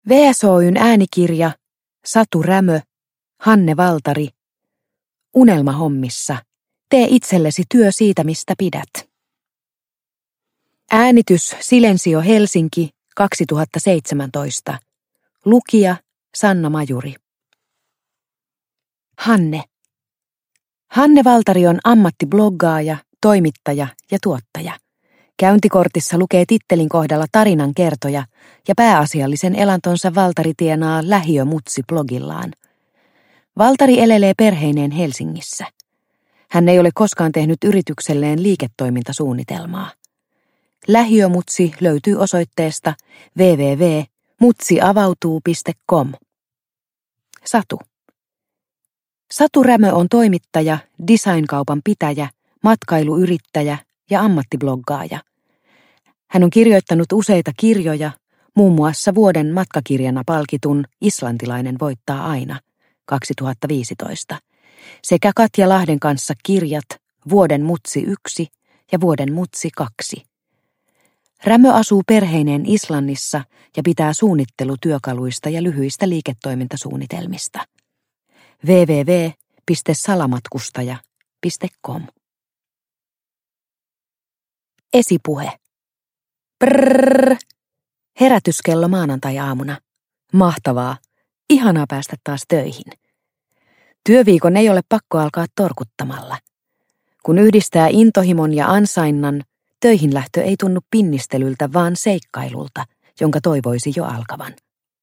VSOY:n äänikirja Satu Rämö, Hanne Valtari. Unelmahommissa. Tee itsellesi työ siitä, mistä pidät. Äänitys Silensio Helsinki 2017. Lukija Sanna Majuri. Hanne. Hanne Valtari on ammattibloggaaja, toimittaja ja tuottaja. Käyntikortissa lukee tittelin kohdalla tarinan kertoja ja pääasiallisen elantonsa Valtari tienaa Lähiö-mutsi-blogillaan. Valtari elelee perheineen Helsingissä. Hän ei ole koskaan tehnyt yritykselleen liiketoimintasuunnitelmaa. Lähiömutsi löytyy osoitteesta www.mutsiavautuu.com. Satu. Satu Rämö on toimittaja, designkaupan pitäjä, matkailuyrittäjä ja ammattibloggaaja. Hän on kirjoittanut useita kirjoja, muun muassa vuoden matkakirjana palkitun Islantilainen voittaa aina 2015, sekä Katja Lahden kanssa kirjat Vuoden mutsi 1 ja Vuoden mutsi 2. Rämö asuu perheineen Islannissa ja pitää suunnittelutyökaluista ja lyhyistä liiketoimintasuunnitelmista. www.salamatkustaja.com. Esipuhe. Prrrr. Herätyskello maanantai-aamuna. Mahtavaa. Ihanaa päästä taas töihin. Työviikon ei ole pakko alkaa torkuttamalla. Kun yhdistää intohimon ja ansainnan, töihin lähtö ei tunnu pinnistelyltä, vaan seikkailulta, jonka toivoisi jo alkavan.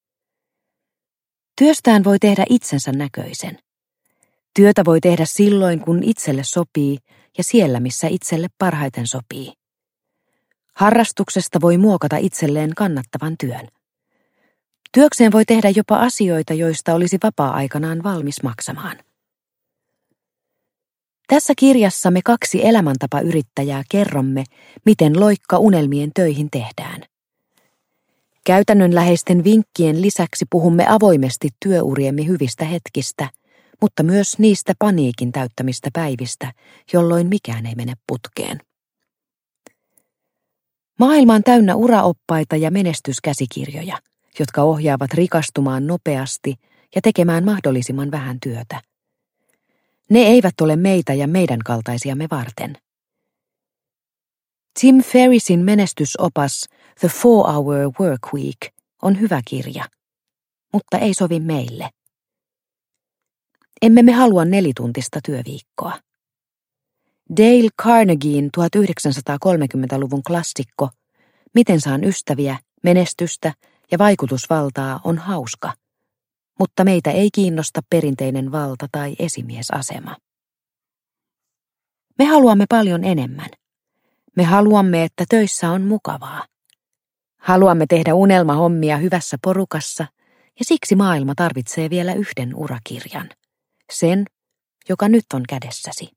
Työstään voi tehdä itsensä näköisen. Työtä voi tehdä silloin, kun itselle sopii ja siellä, missä itselle parhaiten sopii. Harrastuksesta voi muokata itselleen kannattavan työn. Työkseen voi tehdä jopa asioita, joista olisi vapaa-aikanaan valmis maksamaan. Tässä kirjassa me 2 elämäntapayrittäjää kerromme, miten loikka unelmien töihin tehdään. Käytännönläheisten vinkkien lisäksi puhumme avoimesti työuriemme hyvistä hetkistä, mutta myös niistä paniikin täyttämistä päivistä, jolloin mikään ei mene putkeen. Maailma on täynnä uraoppaita ja menestyskäsikirjoja, jotka ohjaavat rikastumaan nopeasti ja tekemään mahdollisimman vähän työtä. Ne eivät ole meitä ja meidän kaltaisiamme varten. Tim Ferrissin menestysopas The 4-Hour Workweek on hyvä kirja, mutta ei sovi meille. Emme me halua 4-tuntista työviikkoa. Dale Carnegien 1930-luvun klassikko Miten saan ystäviä, menestystä ja vaikutusvaltaa on hauska, mutta meitä ei kiinnosta perinteinen valta tai esimiesasema. Me haluamme paljon enemmän. Me haluamme, että töissä on mukavaa. Haluamme tehdä unelmahommia hyvässä porukassa ja siksi maailma tarvitsee vielä yhden urakirjan. Sen, joka nyt on kädessäsi.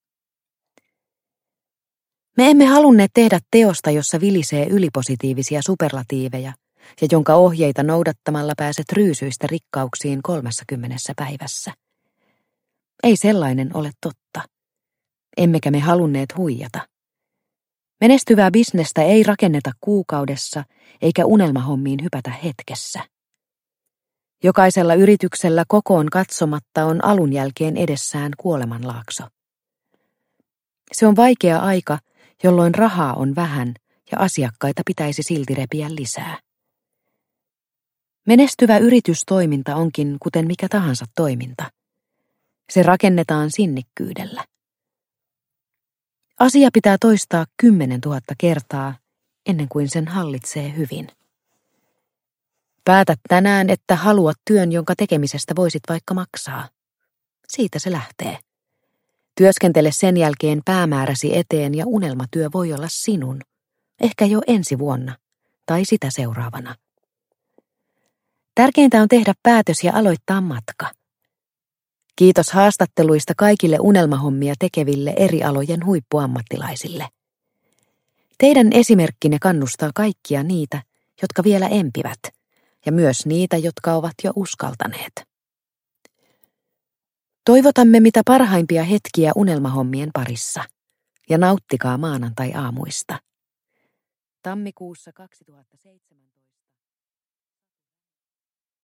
Me emme halunneet tehdä teosta, jossa vilisee ylipositiivisia superlatiiveja ja jonka ohjeita noudattamalla pääset ryysyistä rikkauksiin 30 päivässä. Ei sellainen ole totta. Emmekä me halunneet huijata. Menestyvää bisnestä ei rakenneta kuukaudessa eikä unelmahommiin hypätä hetkessä. Jokaisella yrityksellä kokoon katsomatta on alun jälkeen edessään kuolemanlaakso. Se on vaikea aika, jolloin rahaa on vähän ja asiakkaita pitäisi silti repiä lisää. Menestyvä yritystoiminta onkin kuten mikä tahansa toiminta. Se rakennetaan sinnikkyydellä. Asia pitää toistaa 10 000 kertaa ennen kuin sen hallitsee hyvin. Päätät tänään, että haluat työn, jonka tekemisestä voisit vaikka maksaa. Siitä se lähtee. Työskentele sen jälkeen päämääräsi eteen ja unelmatyö voi olla sinun, ehkä jo ensi vuonna tai sitä seuraavana. Tärkeintä on tehdä päätös ja aloittaa matka. Kiitos haastatteluista kaikille unelmahommia tekeville eri alojen huippuammattilaisille. Teidän esimerkkinne kannustaa kaikkia niitä, jotka vielä empivät, ja myös niitä, jotka ovat jo uskaltaneet. Toivotamme mitä parhaimpia hetkiä unelmahommien parissa, ja nauttikaa maanantai-aamuista. Tammikuussa 2017